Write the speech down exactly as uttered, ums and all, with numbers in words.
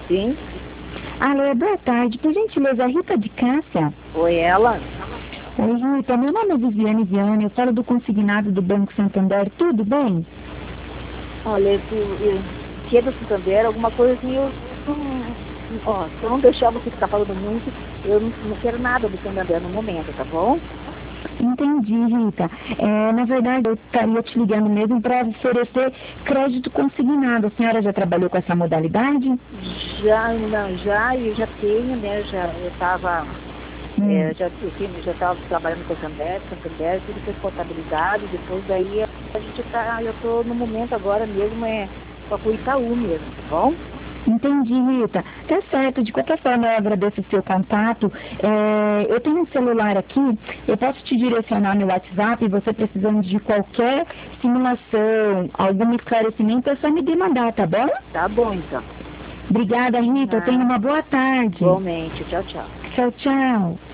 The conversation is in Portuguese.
Sim. Alô, boa tarde. Por gentileza, Rita de Cássia. Oi, ela? Oi, Rita. Meu nome é Viviane Viane. Eu falo do consignado do Banco Santander. Tudo bem? Olha, eu, eu, se é do Santander, alguma coisa assim, eu, hum, ó, se eu não deixar você ficar falando muito, eu não, não quero nada do Santander no momento, tá bom? Entendi, Rita. É, na verdade, eu estaria te ligando mesmo para oferecer crédito consignado. A senhora já trabalhou com essa modalidade? Já, não, já, eu já tenho, né, já, eu estava, Hum. é, já, eu tenho- já estava trabalhando com o Santander, Santander, tudo fez contabilidade, depois daí a gente tá, eu estou no momento agora mesmo, é, só com o Itaú mesmo, tá bom? Entendi, Rita. Tá certo. De qualquer forma, eu agradeço o seu contato. É, eu tenho um celular aqui, eu posso te direcionar no WhatsApp, você precisando de qualquer simulação, algum esclarecimento, é só me demandar, tá bom? Tá bom, então. Obrigada, Rita. Ah, Tenha uma boa tarde. igualmente. Tchau, tchau. Tchau, tchau.